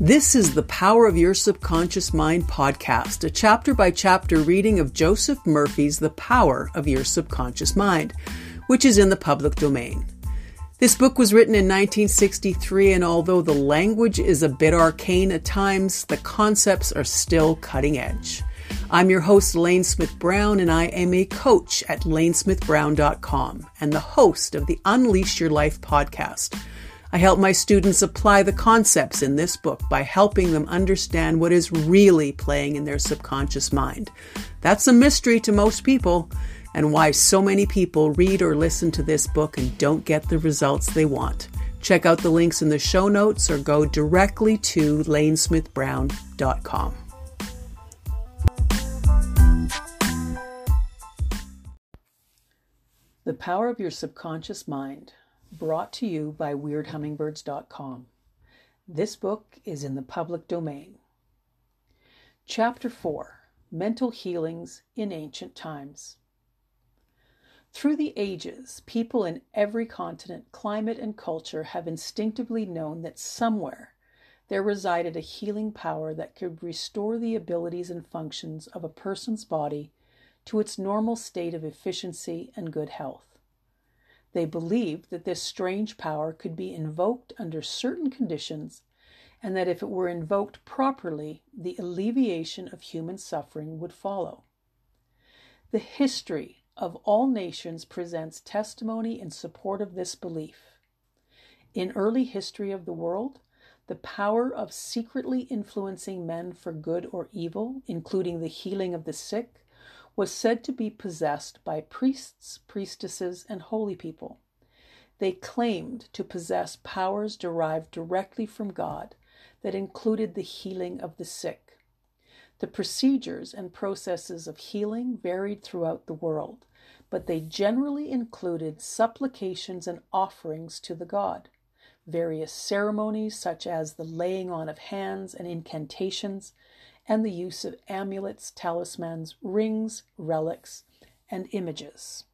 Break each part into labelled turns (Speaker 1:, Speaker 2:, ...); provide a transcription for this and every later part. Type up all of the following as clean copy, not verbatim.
Speaker 1: This is the Power of Your Subconscious Mind podcast, a chapter-by-chapter reading of Joseph Murphy's The Power of Your Subconscious Mind, which is in the public domain. This book was written in 1963, and although the language is a bit arcane at times, the concepts are still cutting edge. I'm your host, Lane Smith Brown, and I am a coach at lanesmithbrown.com and the host of the Unleash Your Life podcast. I help my students apply the concepts in this book by helping them understand what is really playing in their subconscious mind. That's a mystery to most people, and why so many people read or listen to this book and don't get the results they want. Check out the links in the show notes or go directly to lanesmithbrown.com. The Power of Your Subconscious Mind, brought to you by WeirdHummingbirds.com. This book is in the public domain. Chapter 4, Mental Healings in Ancient Times. Through the ages, people in every continent, climate, and culture have instinctively known that somewhere there resided a healing power that could restore the abilities and functions of a person's body to its normal state of efficiency and good health. They believed that this strange power could be invoked under certain conditions, and that if it were invoked properly, the alleviation of human suffering would follow. The history of all nations presents testimony in support of this belief. In early history of the world, the power of secretly influencing men for good or evil, including the healing of the sick, was said to be possessed by priests, priestesses, and holy people. They claimed to possess powers derived directly from God that included the healing of the sick. The procedures and processes of healing varied throughout the world, but they generally included supplications and offerings to the god, various ceremonies such as the laying on of hands and incantations, and the use of amulets, talismans, rings, relics, and images.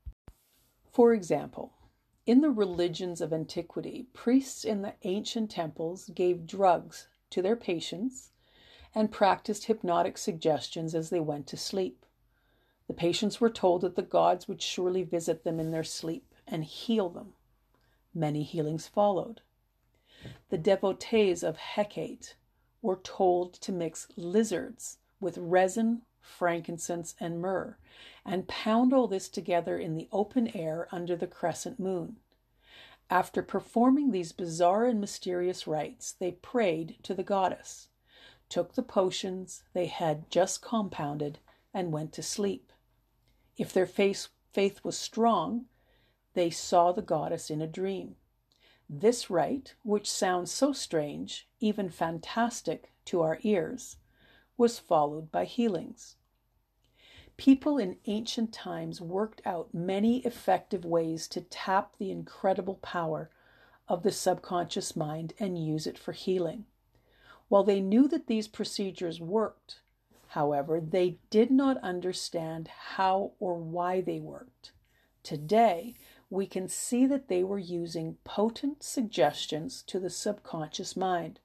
Speaker 1: For example, in the religions of antiquity, priests in the ancient temples gave drugs to their patients and practiced hypnotic suggestions as they went to sleep. The patients were told that the gods would surely visit them in their sleep and heal them. Many healings followed. The devotees of Hecate were told to mix lizards with resin, frankincense, and myrrh, and pound all this together in the open air under the crescent moon. After performing these bizarre and mysterious rites, they prayed to the goddess, took the potions they had just compounded, and went to sleep. If their faith was strong, they saw the goddess in a dream. This rite, which sounds so strange, even fantastic to our ears, was followed by healings. People in ancient times worked out many effective ways to tap the incredible power of the subconscious mind and use it for healing. While they knew that these procedures worked, however, they did not understand how or why they worked. Today, we can see that they were using potent suggestions to the subconscious mind.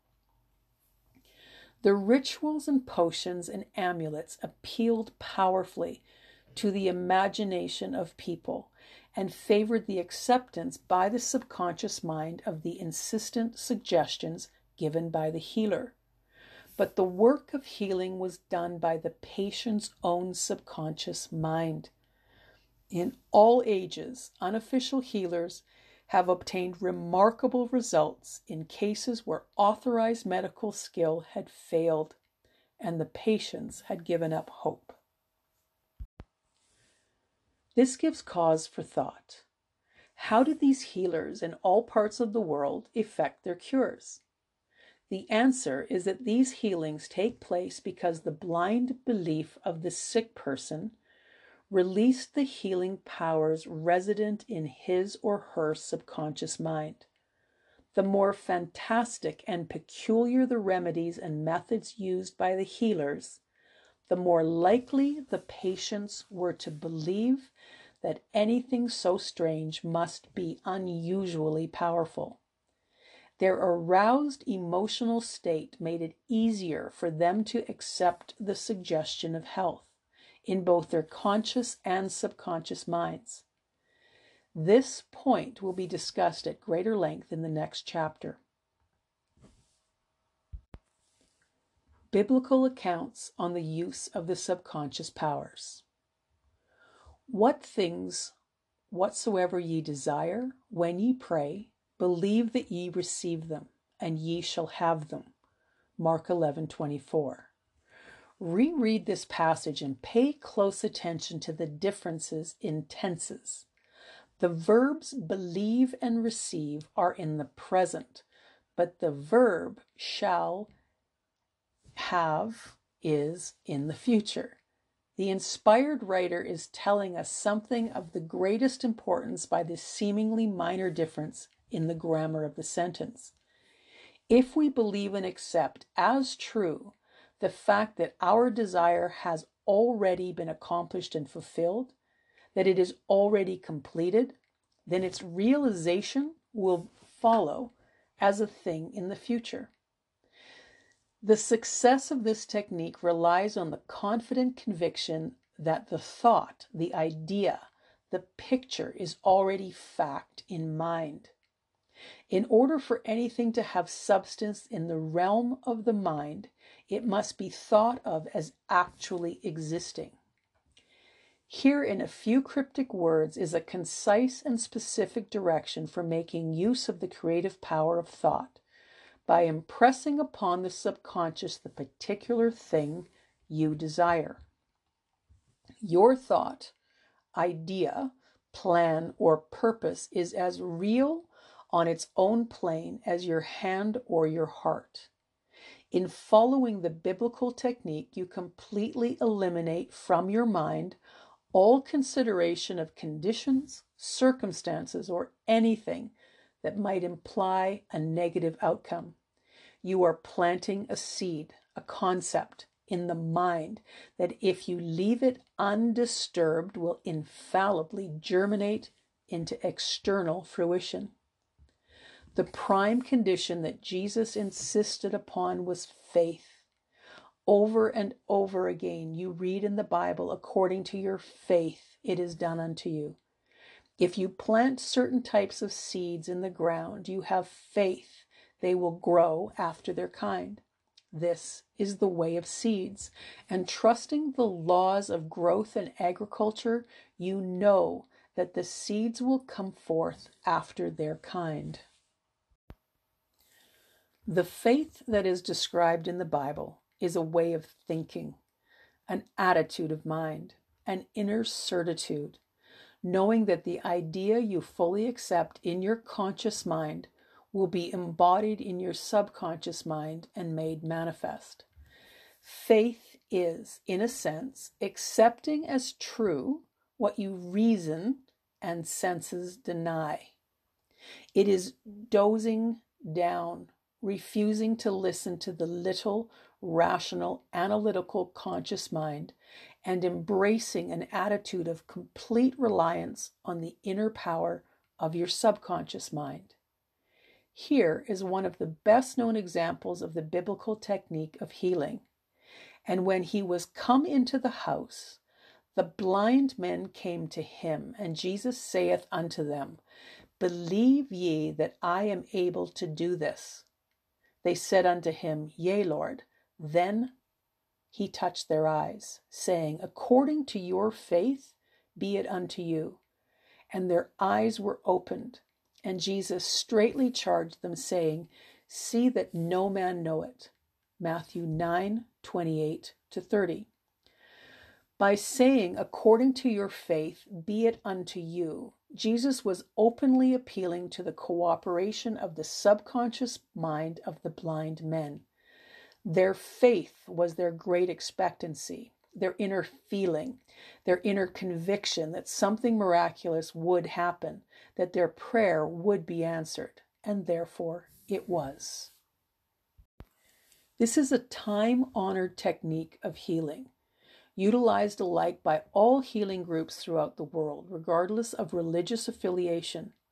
Speaker 1: The rituals and potions and amulets appealed powerfully to the imagination of people and favored the acceptance by the subconscious mind of the insistent suggestions given by the healer. But the work of healing was done by the patient's own subconscious mind. In all ages, unofficial healers have obtained remarkable results in cases where authorized medical skill had failed and the patients had given up hope. This gives cause for thought. How did these healers in all parts of the world effect their cures? The answer is that these healings take place because the blind belief of the sick person released the healing powers resident in his or her subconscious mind. The more fantastic and peculiar the remedies and methods used by the healers, the more likely the patients were to believe that anything so strange must be unusually powerful. Their aroused emotional state made it easier for them to accept the suggestion of health in both their conscious and subconscious minds. This point will be discussed at greater length in the next chapter. Biblical accounts on the use of the subconscious powers. What things whatsoever ye desire, when ye pray, believe that ye receive them, and ye shall have them. Mark 11:24. Reread this passage and pay close attention to the differences in tenses. The verbs believe and receive are in the present, but the verb shall have is in the future. The inspired writer is telling us something of the greatest importance by this seemingly minor difference in the grammar of the sentence. If we believe and accept as true the fact that our desire has already been accomplished and fulfilled, that it is already completed, then its realization will follow as a thing in the future. The success of this technique relies on the confident conviction that the thought, the idea, the picture is already fact in mind. In order for anything to have substance in the realm of the mind, it must be thought of as actually existing. Here, in a few cryptic words, is a concise and specific direction for making use of the creative power of thought by impressing upon the subconscious the particular thing you desire. Your thought, idea, plan, or purpose is as real on its own plane as your hand or your heart. In following the biblical technique, you completely eliminate from your mind all consideration of conditions, circumstances, or anything that might imply a negative outcome. You are planting a seed, a concept in the mind that, if you leave it undisturbed, will infallibly germinate into external fruition. The prime condition that Jesus insisted upon was faith. Over and over again, you read in the Bible, according to your faith, it is done unto you. If you plant certain types of seeds in the ground, you have faith they will grow after their kind. This is the way of seeds, and trusting the laws of growth and agriculture, you know that the seeds will come forth after their kind. The faith that is described in the Bible is a way of thinking, an attitude of mind, an inner certitude, knowing that the idea you fully accept in your conscious mind will be embodied in your subconscious mind and made manifest. Faith is, in a sense, accepting as true what you reason and senses deny. It is dozing down, refusing to listen to the little, rational, analytical conscious mind, and embracing an attitude of complete reliance on the inner power of your subconscious mind. Here is one of the best known examples of the biblical technique of healing. And when he was come into the house, the blind men came to him, and Jesus saith unto them, Believe ye that I am able to do this? They said unto him, Yea, Lord. Then he touched their eyes, saying, According to your faith be it unto you. And their eyes were opened. And Jesus straitly charged them, saying, See that no man know it. Matthew 9:28-30. By saying, According to your faith be it unto you, Jesus was openly appealing to the cooperation of the subconscious mind of the blind men. Their faith was their great expectancy, their inner feeling, their inner conviction that something miraculous would happen, that their prayer would be answered, and therefore it was. This is a time-honored technique of healing, utilized alike by all healing groups throughout the world, regardless of religious affiliation.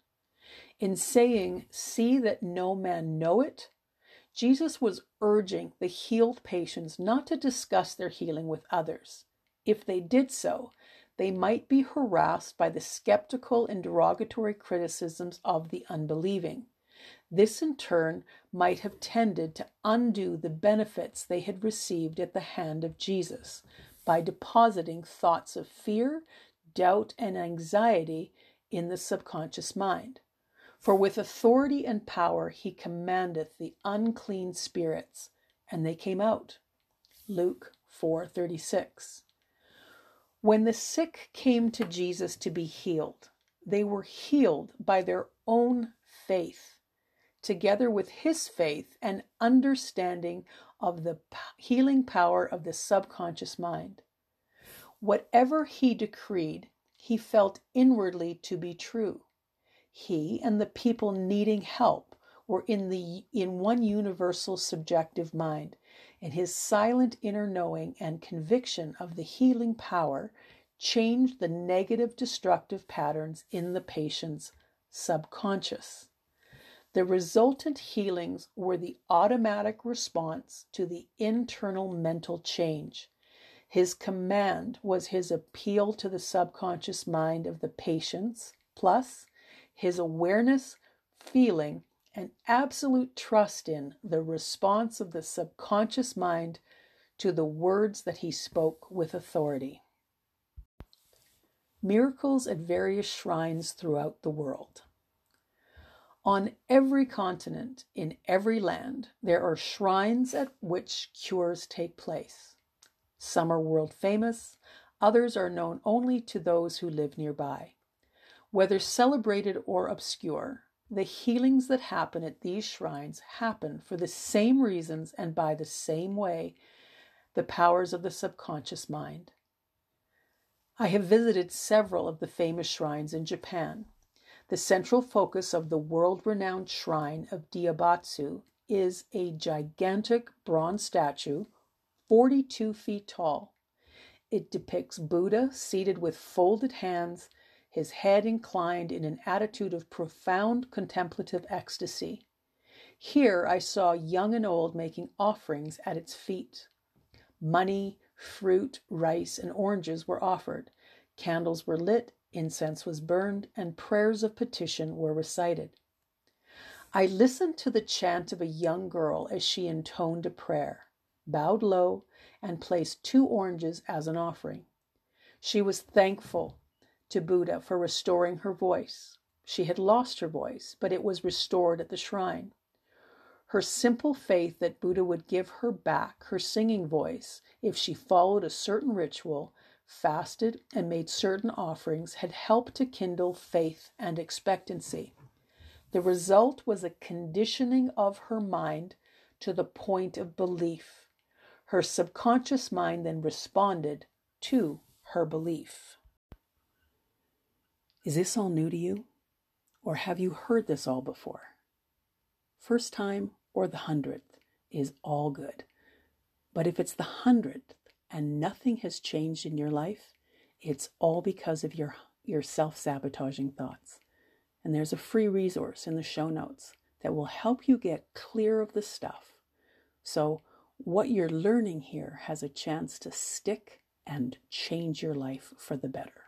Speaker 1: In saying, "See that no man know it," Jesus was urging the healed patients not to discuss their healing with others. If they did so, they might be harassed by the skeptical and derogatory criticisms of the unbelieving. This, in turn, might have tended to undo the benefits they had received at the hand of Jesus by depositing thoughts of fear, doubt, and anxiety in the subconscious mind. For with authority and power he commandeth the unclean spirits, and they came out. Luke 4:36. When the sick came to Jesus to be healed, they were healed by their own faith, together with his faith and understanding of the healing power of the subconscious mind. Whatever he decreed, he felt inwardly to be true. He and the people needing help were in one universal subjective mind, and his silent inner knowing and conviction of the healing power changed the negative destructive patterns in the patient's subconscious. The resultant healings were the automatic response to the internal mental change. His command was his appeal to the subconscious mind of the patients, plus his awareness, feeling, and absolute trust in the response of the subconscious mind to the words that he spoke with authority. Miracles at various shrines throughout the world. On every continent, in every land, there are shrines at which cures take place. Some are world famous, others are known only to those who live nearby. Whether celebrated or obscure, the healings that happen at these shrines happen for the same reasons and by the same way, the powers of the subconscious mind. I have visited several of the famous shrines in Japan. The central focus of the world-renowned shrine of Diabatsu is a gigantic bronze statue, 42 feet tall. It depicts Buddha seated with folded hands, his head inclined in an attitude of profound contemplative ecstasy. Here I saw young and old making offerings at its feet. Money, fruit, rice, and oranges were offered. Candles were lit, incense was burned, and prayers of petition were recited. I listened to the chant of a young girl as she intoned a prayer, bowed low, and placed 2 oranges as an offering. She was thankful to Buddha for restoring her voice. She had lost her voice, but it was restored at the shrine. Her simple faith that Buddha would give her back her singing voice if she followed a certain ritual, fasted, and made certain offerings had helped to kindle faith and expectancy. The result was a conditioning of her mind to the point of belief. Her subconscious mind then responded to her belief. Is this all new to you? Or have you heard this all before? First time or the 100th is all good. But if it's the 100th and nothing has changed in your life, it's all because of your self-sabotaging thoughts. And there's a free resource in the show notes that will help you get clear of the stuff. So what you're learning here has a chance to stick and change your life for the better.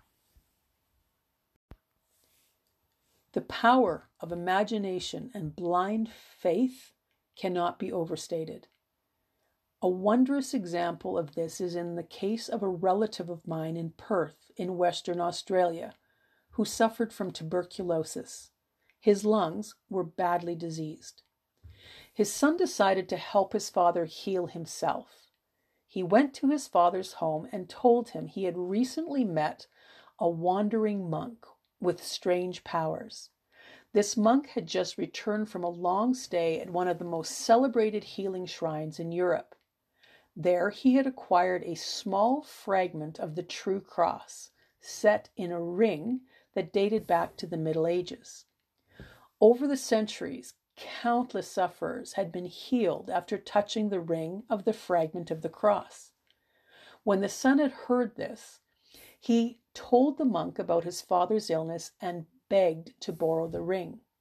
Speaker 1: The power of imagination and blind faith cannot be overstated. A wondrous example of this is in the case of a relative of mine in Perth, in Western Australia, who suffered from tuberculosis. His lungs were badly diseased. His son decided to help his father heal himself. He went to his father's home and told him he had recently met a wandering monk with strange powers. This monk had just returned from a long stay at one of the most celebrated healing shrines in Europe. There he had acquired a small fragment of the true cross, set in a ring that dated back to the Middle Ages. Over the centuries, countless sufferers had been healed after touching the ring of the fragment of the cross. When the son had heard this, he told the monk about his father's illness and begged to borrow the ring.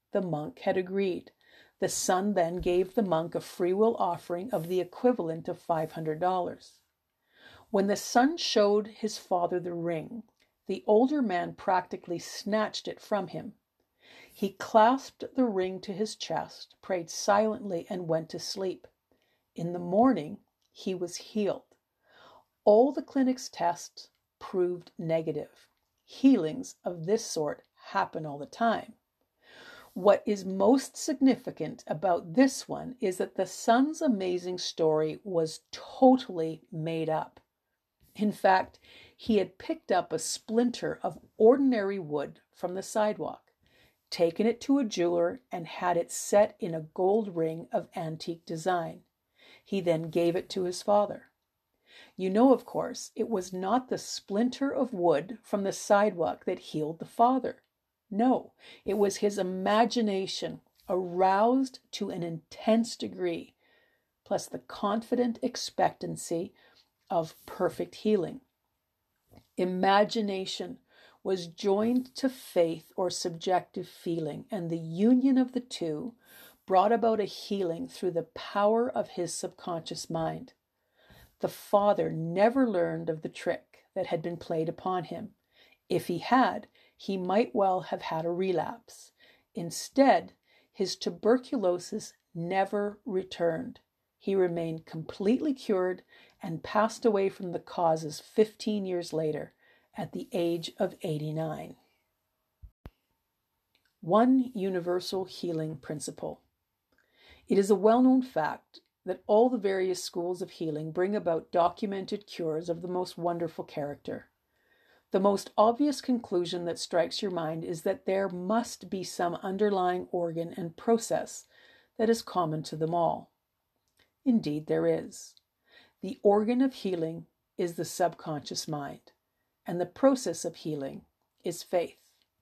Speaker 1: The monk had agreed. The son then gave the monk a free will offering of the equivalent of $500. When the son showed his father the ring, the older man practically snatched it from him. He clasped the ring to his chest, prayed silently, and went to sleep. In the morning, he was healed. All the clinic's tests proved negative. Healings of this sort happen all the time. What is most significant about this one is that the son's amazing story was totally made up. In fact, he had picked up a splinter of ordinary wood from the sidewalk, taken it to a jeweler, and had it set in a gold ring of antique design. He then gave it to his father. You know, of course, it was not the splinter of wood from the sidewalk that healed the father. No, it was his imagination aroused to an intense degree, plus the confident expectancy of perfect healing. Imagination was joined to faith or subjective feeling, and the union of the two brought about a healing through the power of his subconscious mind. The father never learned of the trick that had been played upon him. If he had, he might well have had a relapse. Instead, his tuberculosis never returned. He remained completely cured and passed away from the causes 15 years later at the age of 89. One universal healing principle. It is a well-known fact that all the various schools of healing bring about documented cures of the most wonderful character. The most obvious conclusion that strikes your mind is that there must be some underlying organ and process that is common to them all. Indeed, there is. The organ of healing is the subconscious mind, and the process of healing is faith.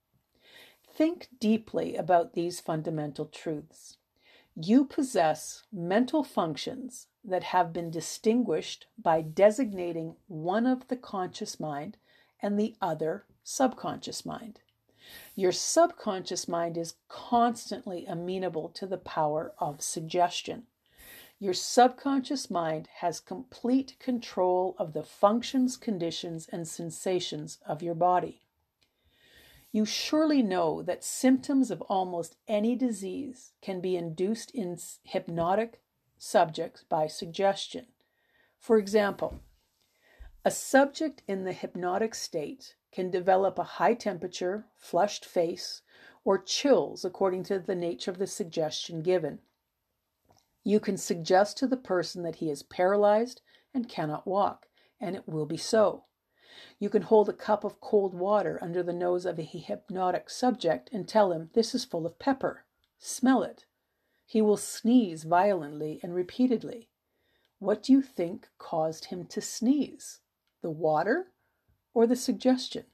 Speaker 1: Think deeply about these fundamental truths. You possess mental functions that have been distinguished by designating one of the conscious mind and the other subconscious mind. Your subconscious mind is constantly amenable to the power of suggestion. Your subconscious mind has complete control of the functions, conditions, and sensations of your body. You surely know that symptoms of almost any disease can be induced in hypnotic subjects by suggestion. For example, a subject in the hypnotic state can develop a high temperature, flushed face, or chills according to the nature of the suggestion given. You can suggest to the person that he is paralyzed and cannot walk, and it will be so. You can hold a cup of cold water under the nose of a hypnotic subject and tell him, "This is full of pepper. Smell it." He will sneeze violently and repeatedly. What do you think caused him to sneeze? The water or the suggestion?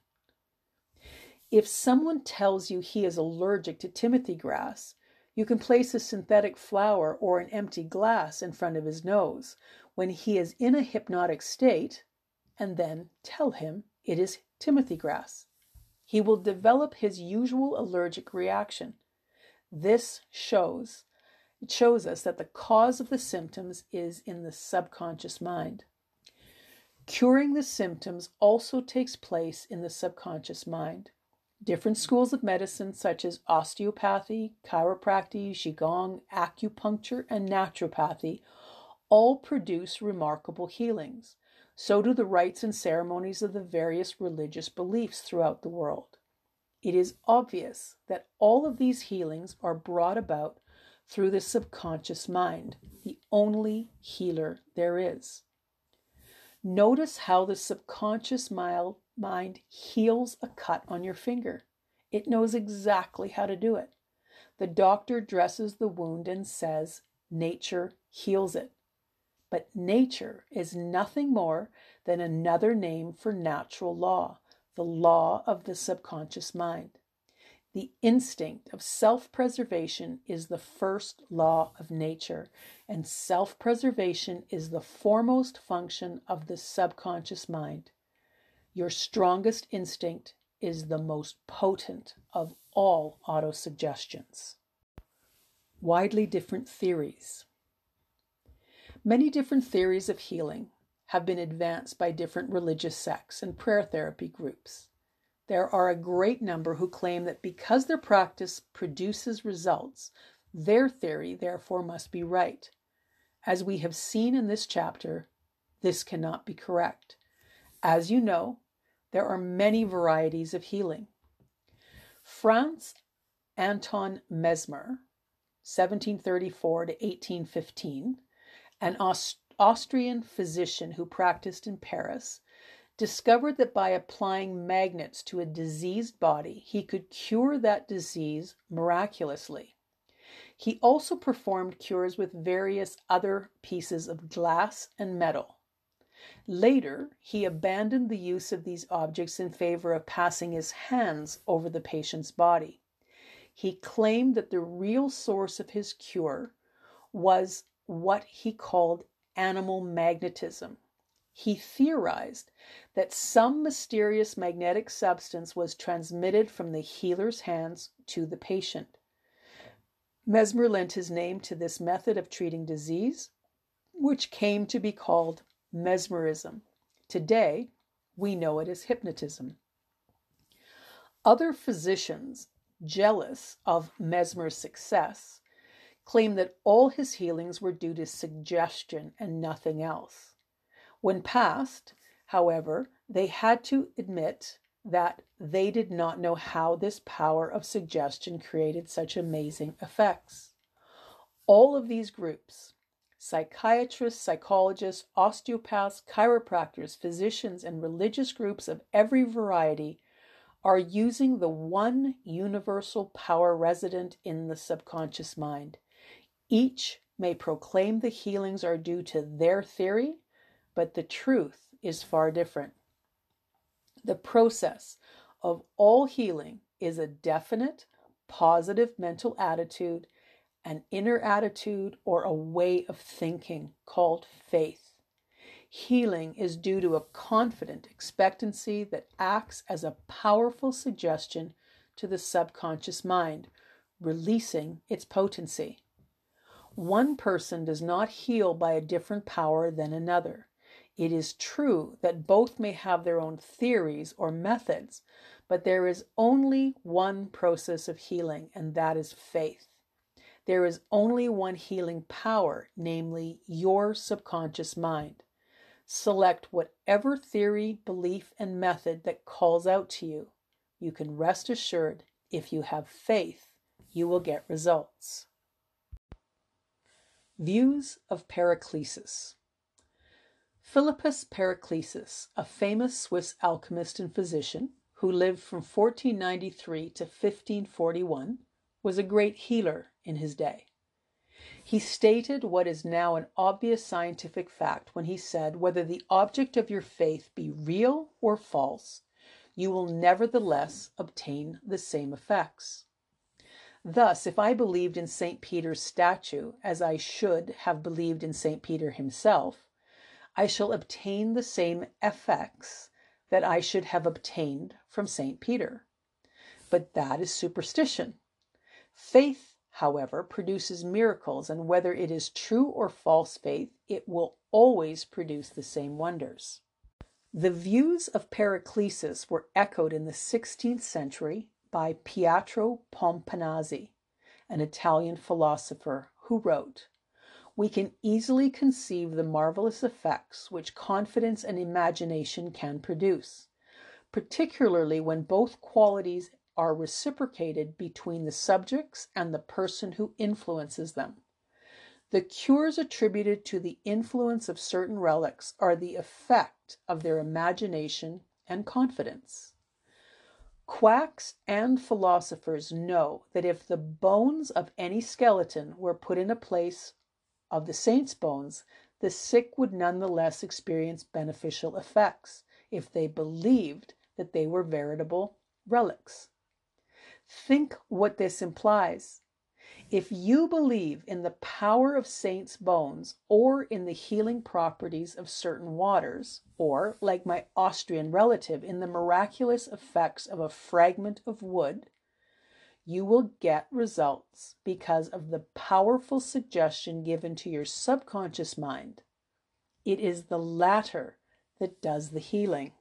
Speaker 1: If someone tells you he is allergic to Timothy grass, you can place a synthetic flower or an empty glass in front of his nose when he is in a hypnotic state, and then tell him it is Timothy grass. He will develop his usual allergic reaction. This shows us that the cause of the symptoms is in the subconscious mind. Curing the symptoms also takes place in the subconscious mind. Different schools of medicine, such as osteopathy, chiropractic, qigong, acupuncture, and naturopathy, all produce remarkable healings. So do the rites and ceremonies of the various religious beliefs throughout the world. It is obvious that all of these healings are brought about through the subconscious mind, the only healer there is. Notice how the subconscious mind heals a cut on your finger. It knows exactly how to do it. The doctor dresses the wound and says, "Nature heals it." But nature is nothing more than another name for natural law, the law of the subconscious mind. The instinct of self-preservation is the first law of nature, and self-preservation is the foremost function of the subconscious mind. Your strongest instinct is the most potent of all autosuggestions. Widely different theories. Many different theories of healing have been advanced by different religious sects and prayer therapy groups. There are a great number who claim that because their practice produces results, their theory therefore must be right. As we have seen in this chapter, this cannot be correct. As you know, there are many varieties of healing. Franz Anton Mesmer, 1734 to 1815, an Austrian physician who practiced in Paris, discovered that by applying magnets to a diseased body, he could cure that disease miraculously. He also performed cures with various other pieces of glass and metal. Later, he abandoned the use of these objects in favor of passing his hands over the patient's body. He claimed that the real source of his cure was what he called animal magnetism. He theorized that some mysterious magnetic substance was transmitted from the healer's hands to the patient. Mesmer lent his name to this method of treating disease, which came to be called mesmerism. Today, we know it as hypnotism. Other physicians, jealous of Mesmer's success, claimed that all his healings were due to suggestion and nothing else. When passed, however, they had to admit that they did not know how this power of suggestion created such amazing effects. All of these groups, psychiatrists, psychologists, osteopaths, chiropractors, physicians, and religious groups of every variety, are using the one universal power resident in the subconscious mind. Each may proclaim the healings are due to their theory, but the truth is far different. The process of all healing is a definite, positive mental attitude, an inner attitude, or a way of thinking called faith. Healing is due to a confident expectancy that acts as a powerful suggestion to the subconscious mind, releasing its potency. One person does not heal by a different power than another. It is true that both may have their own theories or methods, but there is only one process of healing, and that is faith. There is only one healing power, namely your subconscious mind. Select whatever theory, belief, and method that calls out to you. You can rest assured, if you have faith, you will get results. Views of Paracelsus. Philippus Paracelsus, a famous Swiss alchemist and physician who lived from 1493 to 1541, was a great healer in his day. He stated what is now an obvious scientific fact when he said, whether the object of your faith be real or false, you will nevertheless obtain the same effects. Thus, if I believed in St. Peter's statue, as I should have believed in St. Peter himself, I shall obtain the same effects that I should have obtained from St. Peter. But that is superstition. Faith, however, produces miracles, and whether it is true or false faith, it will always produce the same wonders. The views of Paracelsus were echoed in the 16th century by Pietro Pomponazzi, an Italian philosopher, who wrote, "We can easily conceive the marvelous effects which confidence and imagination can produce, particularly when both qualities are reciprocated between the subjects and the person who influences them. The cures attributed to the influence of certain relics are the effect of their imagination and confidence. Quacks and philosophers know that if the bones of any skeleton were put in a place of the saint's bones, the sick would nonetheless experience beneficial effects if they believed that they were veritable relics. Think what this implies. If you believe in the power of saints' bones or in the healing properties of certain waters, or, like my Austrian relative, in the miraculous effects of a fragment of wood, You will get results because of the powerful suggestion given to your subconscious mind. It is the latter that does the healing.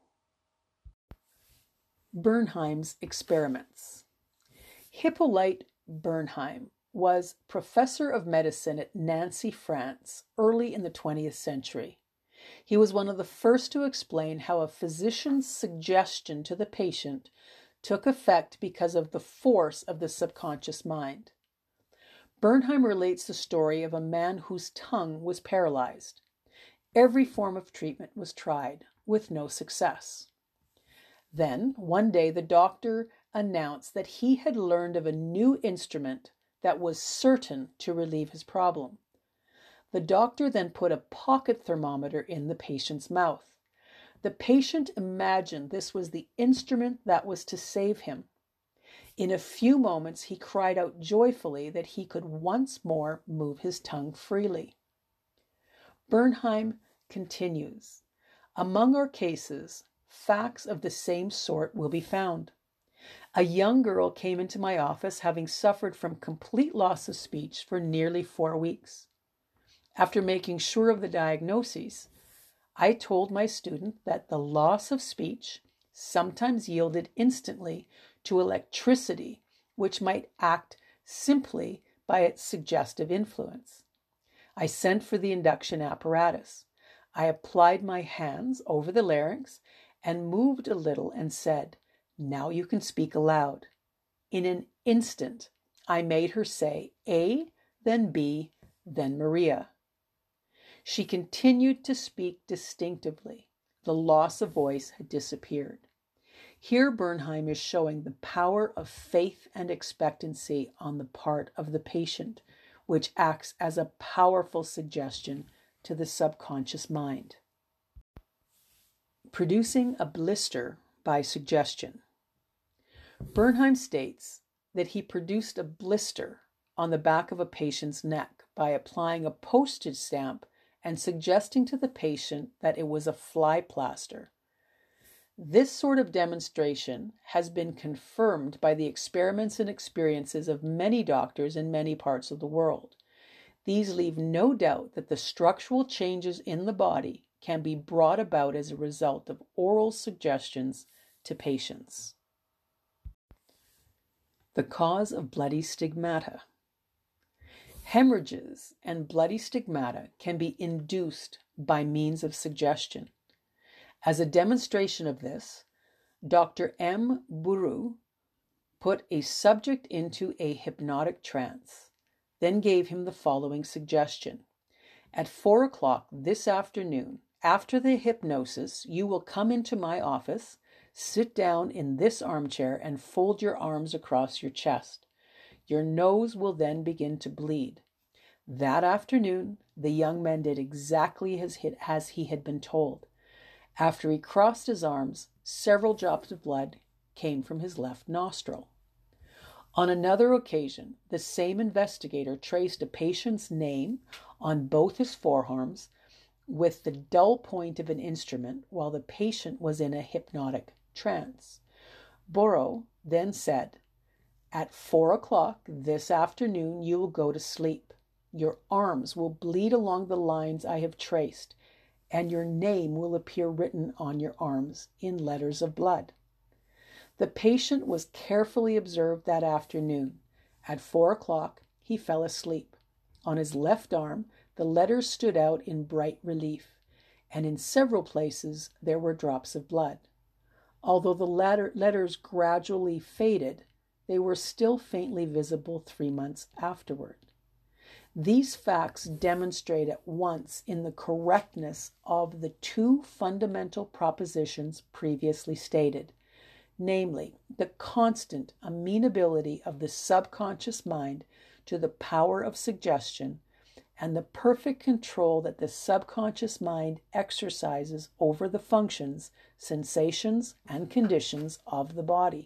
Speaker 1: Bernheim's experiments. Hippolyte Bernheim was professor of medicine at Nancy, France, early in the 20th century. He was one of the first to explain how a physician's suggestion to the patient took effect because of the force of the subconscious mind. Bernheim relates the story of a man whose tongue was paralyzed. Every form of treatment was tried, with no success. Then, one day, the doctor announced that he had learned of a new instrument that was certain to relieve his problem. The doctor then put a pocket thermometer in the patient's mouth. The patient imagined this was the instrument that was to save him. In a few moments, he cried out joyfully that he could once more move his tongue freely. Bernheim continues, among our cases, facts of the same sort will be found. A young girl came into my office having suffered from complete loss of speech for nearly 4 weeks. After making sure of the diagnoses, I told my student that the loss of speech sometimes yielded instantly to electricity, which might act simply by its suggestive influence. I sent for the induction apparatus. I applied my hands over the larynx and moved a little and said, "Now you can speak aloud." In an instant, I made her say A, then B, then Maria. She continued to speak distinctively. The loss of voice had disappeared. Here Bernheim is showing the power of faith and expectancy on the part of the patient, which acts as a powerful suggestion to the subconscious mind. Producing a blister by suggestion. Bernheim states that he produced a blister on the back of a patient's neck by applying a postage stamp and suggesting to the patient that it was a fly plaster. This sort of demonstration has been confirmed by the experiments and experiences of many doctors in many parts of the world. These leave no doubt that the structural changes in the body can be brought about as a result of oral suggestions to patients. The cause of bloody stigmata. Hemorrhages and bloody stigmata can be induced by means of suggestion. As a demonstration of this, Dr. M. Buru put a subject into a hypnotic trance, then gave him the following suggestion. At 4 o'clock this afternoon, after the hypnosis, you will come into my office, sit down in this armchair, and fold your arms across your chest. Your nose will then begin to bleed. That afternoon, the young man did exactly as he had been told. After he crossed his arms, several drops of blood came from his left nostril. On another occasion, the same investigator traced a patient's name on both his forearms with the dull point of an instrument while the patient was in a hypnotic trance. Borrow then said, "At 4 o'clock this afternoon, you will go to sleep. Your arms will bleed along the lines I have traced, and your name will appear written on your arms in letters of blood." The patient was carefully observed that afternoon. At 4 o'clock, he fell asleep. On his left arm, the letters stood out in bright relief, and in several places there were drops of blood. Although the letters gradually faded, they were still faintly visible 3 months afterward. These facts demonstrate at once in the correctness of the 2 fundamental propositions previously stated, namely, the constant amenability of the subconscious mind to the power of suggestion and the perfect control that the subconscious mind exercises over the functions, sensations, and conditions of the body.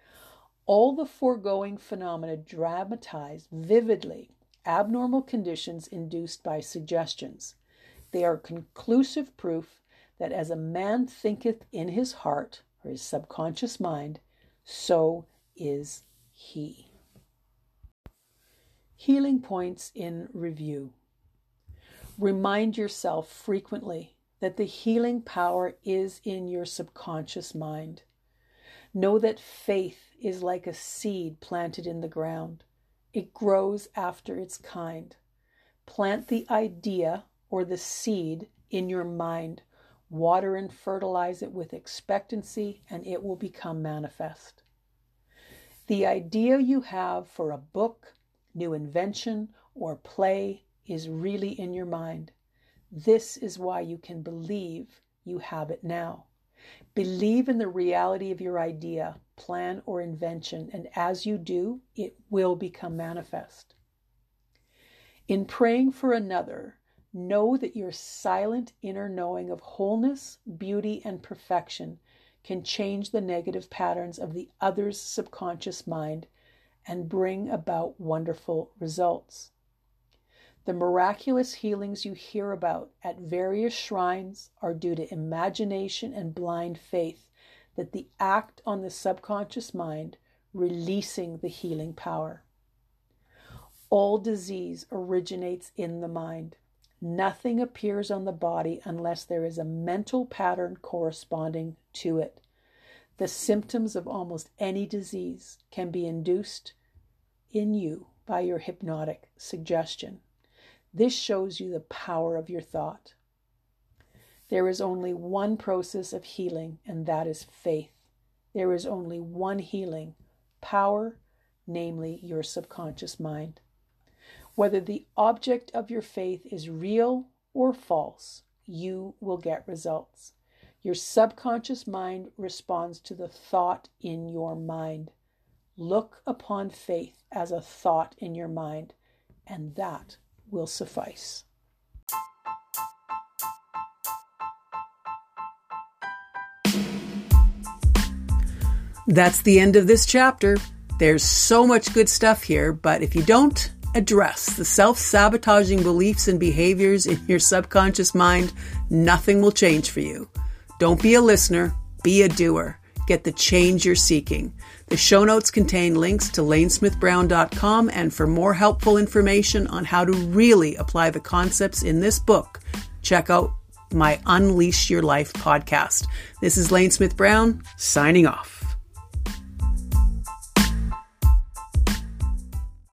Speaker 1: All the foregoing phenomena dramatize vividly abnormal conditions induced by suggestions. They are conclusive proof that as a man thinketh in his heart, or his subconscious mind, so is he. Healing points in review. Remind yourself frequently that the healing power is in your subconscious mind. Know that faith is like a seed planted in the ground. It grows after its kind. Plant the idea or the seed in your mind. Water and fertilize it with expectancy, and it will become manifest. The idea you have for a book, new invention, or play is really in your mind. This is why you can believe you have it now. Believe in the reality of your idea, plan, or invention, and as you do, it will become manifest. In praying for another, know that your silent inner knowing of wholeness, beauty, and perfection can change the negative patterns of the other's subconscious mind and bring about wonderful results. The miraculous healings you hear about at various shrines are due to imagination and blind faith that the act on the subconscious mind, releasing the healing power. All disease originates in the mind. Nothing appears on the body unless there is a mental pattern corresponding to it. The symptoms of almost any disease can be induced in you by your hypnotic suggestion. This shows you the power of your thought. There is only one process of healing, and that is faith. There is only one healing power, namely your subconscious mind. Whether the object of your faith is real or false, you will get results. Your subconscious mind responds to the thought in your mind. Look upon faith as a thought in your mind, and that will suffice. That's the end of this chapter. There's so much good stuff here, but if you don't address the self-sabotaging beliefs and behaviors in your subconscious mind, nothing will change for you. Don't be a listener, be a doer. Get the change you're seeking. The show notes contain links to lanesmithbrown.com, and for more helpful information on how to really apply the concepts in this book, check out my Unleash Your Life podcast. This is Lane Smith Brown, signing off.